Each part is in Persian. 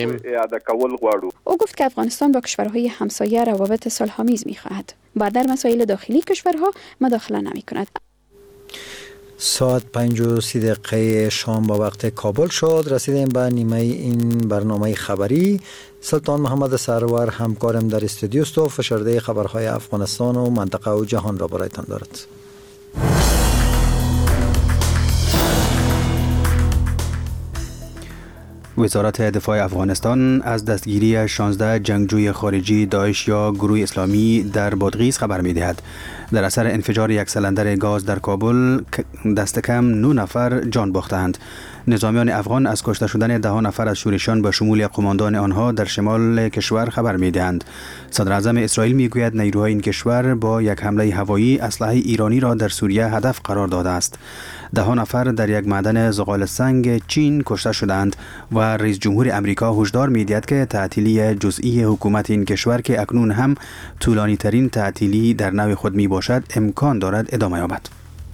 اعاده کول غواړو. او گفت که افغانستان با کشورهای همسایه روابط صلح‌آمیز می‌خواهد و در مسائل داخلی کشورها مداخله نمی‌کند. ساعت 5:30 شام با وقت کابل شد. رسیدیم به نیمه این برنامه خبری. سلطان محمد سرور همکارم در استودیو است و فشرده خبرهای افغانستان و منطقه و جهان را برایتان دارد. وزارت دفاع افغانستان از دستگیری 16 جنگجوی خارجی داعش یا گروه اسلامی در بادغیس خبر می‌دهد. در اثر انفجار یک سلندر گاز در کابل دست کم 9 نفر جان باختند. نظامیان افغان از کشته شدن 10 نفر از شورشیان به شمول قماندان آنها در شمال کشور خبر می‌دهند. صدر اعظم اسرائیل میگوید نیروهای این کشور با یک حمله هوایی اسلحه ایرانی را در سوریه هدف قرار داده است. 10 نفر در یک معدن زغال سنگ چین کشته شدند و رئیس جمهور امریکا هشدار می‌دهد که تعطیلی جزئی حکومت این کشور که اکنون هم طولانی ترین تعطیلی در نوع خود می باشد امکان دارد ادامه یابد.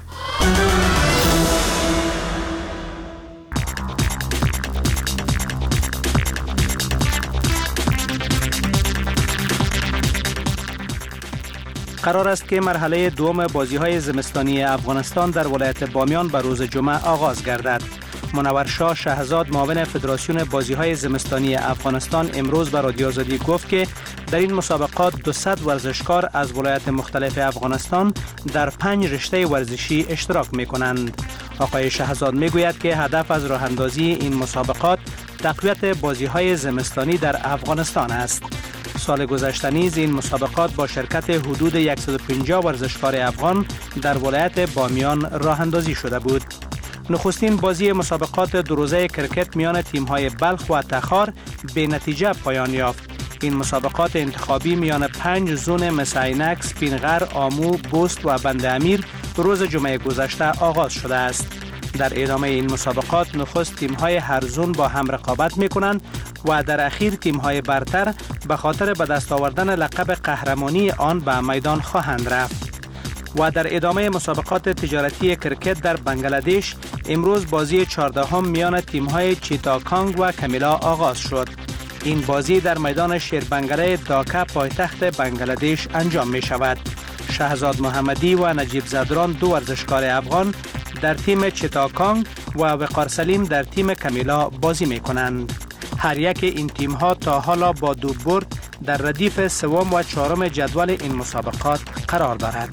قرار است که مرحله دوم بازی‌های زمستانی افغانستان در ولایت بامیان به روز جمعه آغاز گردد. منور شاه شهزاد معاون فدراسیون بازی‌های زمستانی افغانستان امروز به رادیو آزادی گفت که در این مسابقات 200 ورزشکار از ولایت مختلف افغانستان در 5 رشته ورزشی اشتراک می‌کنند. آقای شهزاد می‌گوید که هدف از راه اندازی این مسابقات تقویت بازی‌های زمستانی در افغانستان است. سال گذشته نیز این مسابقات با شرکت حدود 150 ورزشکار افغان در ولایت بامیان راه اندازی شده بود. نخستین بازی مسابقات دو روزه کرکت میان تیم‌های بلخ و تخار به نتیجه پایان یافت. این مسابقات انتخابی میان 5 زون مثل عینک، سپینغر، آمو، بست و بند امیر روز جمعه گذشته آغاز شده است. در ادامه این مسابقات نخست تیم‌های هر زون با هم رقابت می‌کنند و در اخیر تیم‌های برتر به خاطر به دست آوردن لقب قهرمانی آن به میدان خواهند رفت. و در ادامه مسابقات تجارتی کرکت در بنگلادش امروز بازی 14 میان تیم‌های چیتاکانگ و کمیلا آغاز شد. این بازی در میدان شیربنگله داکا پایتخت بنگلادش انجام می شود. شهزاد محمدی و نجیب زدران دو ورزشکار افغان در تیم چیتاکانگ و وقار سلیم در تیم کمیلا بازی می کنند. هر یک این تیم ها تا حالا با 2 برد در ردیف سوم و چهارم جدول این مسابقات قرار دارد.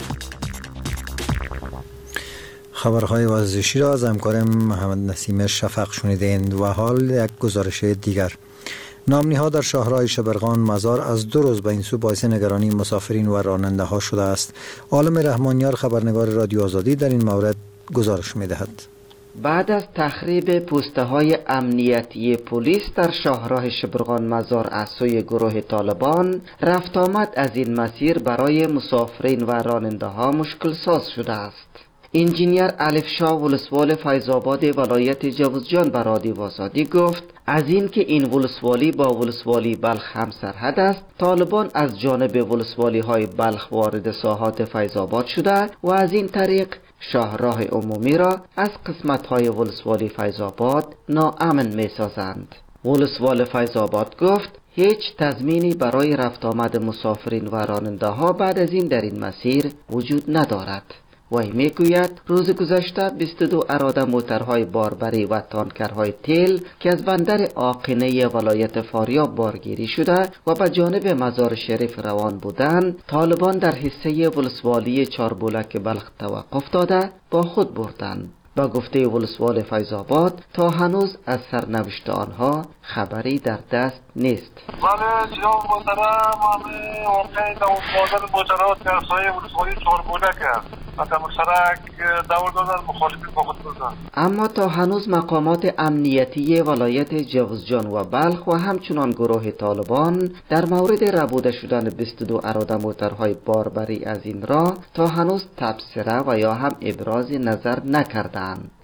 خبرهای ورزشی را از همکارم محمد نسیم شفق شنیدند و حال یک گزارش دیگر. نامنی‌ها در شهرهای شبرغان مزار از 2 روز به این سو باعث نگرانی مسافرین و راننده ها شده است. عالم رحمانیار خبرنگار رادیو آزادی در این مورد گزارش می‌دهد. بعد از تخریب پوسته‌های امنیتی پلیس در شهرهای شبرغان مزار از سوی گروه طالبان، رفت آمد از این مسیر برای مسافرین و راننده ها مشکل ساز شده است. انجینیر الف شاه ولسوال فیض‌آباد ولایت جوزجان به رادیو آزادی گفت از این که این ولسوالی با ولسوالی بلخ هم سرحد است، طالبان از جانب ولسوالی های بلخ وارد ساحات فیض‌آباد شده و از این طریق شاهراه عمومی را از قسمت های ولسوالی فیض‌آباد ناامن می سازند. ولسوال فیض‌آباد گفت هیچ تضمینی برای رفت آمد مسافرین و راننده ها بعد از این در این مسیر وجود ندارد. وی میگوید روز گذشته 22 اراده موترهای باربری و تانکرهای تیل که از بندر آقینه ولایت فاریاب بارگیری شده و به جانب مزار شریف روان بودند، طالبان در حصه ولسوالی چاربولک بلخ توقف داده با خود بردند. با گفته ولسوال فیض‌آباد تا هنوز از سرنوشت آنها خبری در دست نیست. بله جناب محترم، همه واقعی در افتادن ماجرات در سایه ولسوالی چاربولک است. اما تا هنوز مقامات امنیتی ولایت جوزجان و بلخ و همچنان گروه طالبان در مورد ربوده شدن 22 اراده موترهای باربری از این راه تا هنوز تبصره و یا هم ابراز نظر نکردند.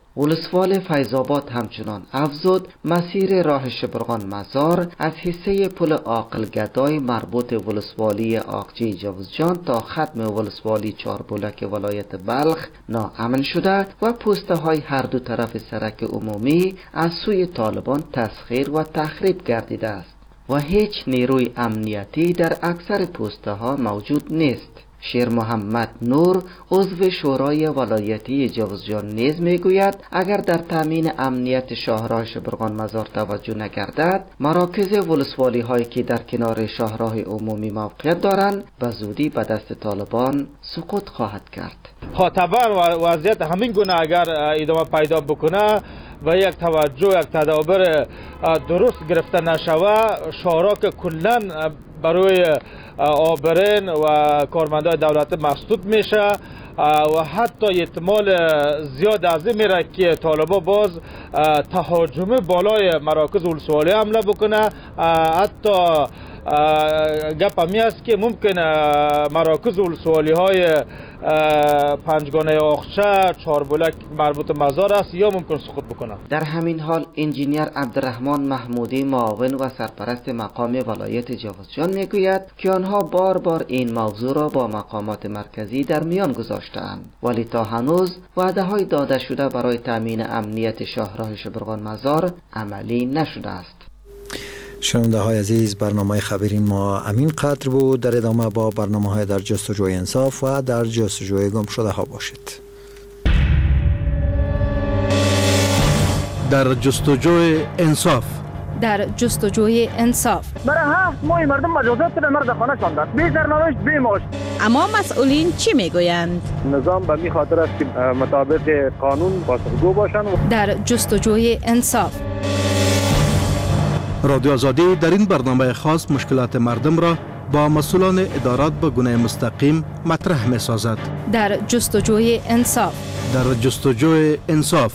ولسوال فیض‌آباد همچنان افزود مسیر راه شبرغان مزار از حصه پل عاقلگدای مربوط ولسوالی آقچی جوزجان تا ختم ولسوالی چاربولک ولایت بلخ ناامن شده و پوسته های هر دو طرف سرک عمومی از سوی طالبان تسخیر و تخریب گردیده است و هیچ نیروی امنیتی در اکثر پوسته ها موجود نیست. شیر محمد نور عضو شورای ولایتی جوزجان نیز میگوید اگر در تامین امنیت شاهراه شبرغان مزار توجه نگردد مراکز ولسوالی هایی که در کنار شاهراه عمومی موقعیت دارند به زودی به دست طالبان سقوط خواهد کرد. طبعا وضعیت همین گونه اگر ادامه پیدا بکنه و یک توجه یک تدابیر درست گرفته نشوه شاهراه که کلا برای آبرین و کارمندای دولت مسدود میشه و حتی احتمال زیاد از این میره که طالبان باز تهاجم بالای مراکز ولسوالی حمله بکنه. حتی گپ همی است که ممکن مراکز ولسوالی های پنجگانه آخچه چاربولک مربوط مزار است یا ممکن سقوط بکنه. در همین حال انجینیر عبدالرحمن محمودی معاون و سرپرست مقام ولایت جوزجان میگوید که آنها بار بار این موضوع را با مقامات مرکزی در میان گذاشته‌اند ولی تا هنوز وعده های داده شده برای تامین امنیت شاهراه شبرغان مزار عملی نشده است. شنونده های عزیز، برنامه خبری ما همین قدر بود. در ادامه با برنامه های در جستجوی انصاف و در جستجوی گم شده ها باشید. در جستجوی انصاف. در جستجوی انصاف. برای 7 ماه مردم مجازات به مرد خانه شاندند. بی سرنوشت بی معاش. اما مسئولین چی میگویند؟ نظام به می خاطر است که مطابق قانون پاسخگو باشند. در جستجوی انصاف. رادیو آزادی در این برنامه خاص مشکلات مردم را با مسئولان ادارات به گونه مستقیم مطرح می سازد. در جستجوی انصاف. در جستجوی انصاف.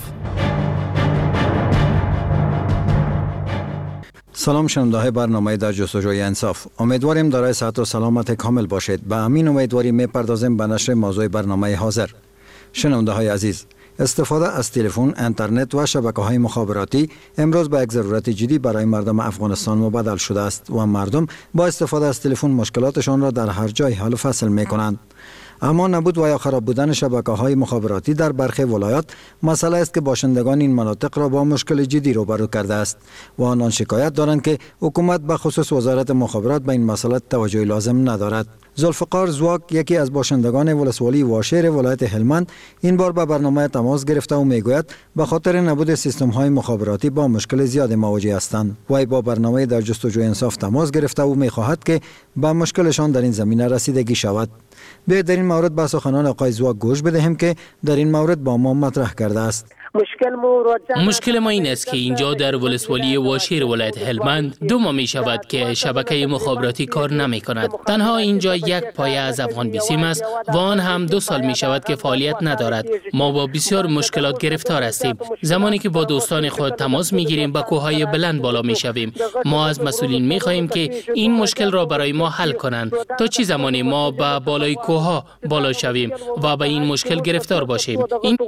سلام شنونده های برنامه در جستجوی انصاف. امیدواریم دارای صحت و سلامت کامل باشید. به همین امیدواری میپردازیم به نشر موضوع برنامه حاضر. شنونده های عزیز، استفاده از تلفن، اینترنت و شبکه‌های مخابراتی امروز به یک ضرورت جدی برای مردم افغانستان مبدل شده است و مردم با استفاده از تلفن مشکلاتشان را در هر جای حل و فصل می‌کنند. اما نبود و یا خراب بودن شبکه‌های مخابراتی در برخی ولایات مسئله است که باشندگان این مناطق را با مشکل جدی روبرو کرده است و آنان شکایت دارند که حکومت به خصوص وزارت مخابرات به این مسئله توجه لازم ندارد. ذوالفقار زواک، یکی از باشندگان ولسوالی واشیر ولایت هلمند، این بار به برنامه تماس گرفته و میگوید به خاطر نبود سیستم‌های مخابراتی با مشکل زیاد مواجه هستند. وی با برنامه در جستجوی انصاف تماس گرفته و میخواهد که به مشکلشان در این زمینه رسیدگی شود. بیایید در این مورد به سخنان آقای زواک گوش بدهیم که در این مورد با ما مطرح کرده است. مشکل ما این است که اینجا در ولسوالی واشیر ولایت هلمند 2 ماه می شود که شبکه مخابراتی کار نمی کند. تنها اینجا یک پایه از افغان بیسیم است و آن هم 2 سال می شود که فعالیت ندارد. ما با بسیار مشکلات گرفتار هستیم. زمانی که با دوستان خود تماس می گیریم به کوههای بلند بالا می شویم. ما از مسئولین می خواهیم که این مشکل را برای ما حل کنند تا چه زمانی ما به بالای کوهها بالا شویم و به این مشکل گرفتار باشیم.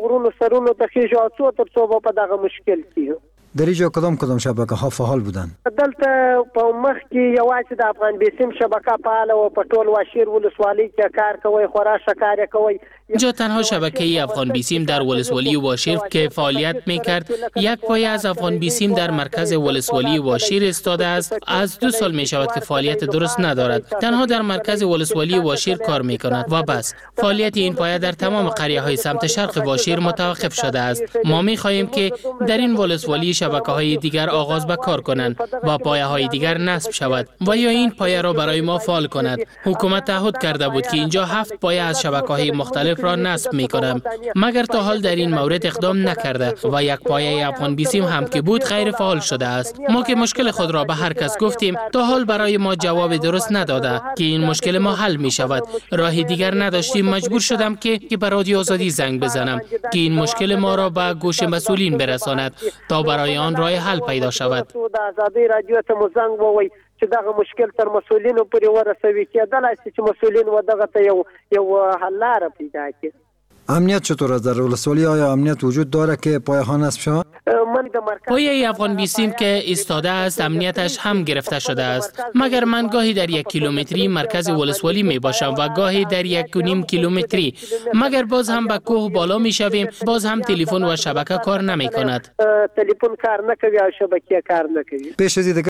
در اینجا کدام شبکه ها فعال بودند؟ دلته په مخ کې یوازې د افغان بیسیم شبکه فعال او په ټول واشیر ولسوالۍ کې کار کوي، خورا ښه کار کوي. اینجا تنها شبکه افغان بیسیم در ولسوالی واشیر که فعالیت میکرد، یک پایه از افغان بیسیم در مرکز ولسوالی واشیر ایستاده است. از 2 سال می شود که فعالیت درست ندارد. تنها در مرکز ولسوالی واشیر کار میکند و بس. فعالیت این پایه در تمام قریه های سمت شرق واشیر متوقف شده است. ما می خواهیم که در این ولسوالی شبکه‌های دیگر آغاز به کار کنند و پایه‌های دیگر نصب شود و یا این پایه را برای ما فعال کند. حکومت تعهد کرده بود که اینجا 7 پایه از شبکه‌های مختلف را نصب می‌کنم، مگر تا حال در این مورد اقدام نکرده و یک پایه افغان بیسیم هم که بود غیر فعال شده است. ما که مشکل خود را به هر کس گفتیم، تا حال برای ما جواب درست نداده که این مشکل ما حل می شود. راه دیگر نداشتیم، مجبور شدم که به رادیو آزادی زنگ بزنم که این مشکل ما را به گوش مسئولین برساند تا برای آن راه حل پیدا شود. چې دغه مشکل تر مسؤلینو پورې ورسوي، کېدلای شي چې مسؤلین و دغه ته یو حل لاره پیدا کړي. امنیت چطور است در ولسوالی؟ آیا امنیت وجود داره که پایه نصب شود؟ پایه افغان بیسیم که ایستاده است امنیتش هم گرفته شده است، مگر من گاهی در 1 کیلومتری مرکز ولسوالی می باشم و گاهی در 1.5 کیلومتری، مگر باز هم به کوه بالا می شویم، باز هم تلفن و شبکه کار نمی کند. تلفن کار نکوي او شبکه کار نکوي. پیش از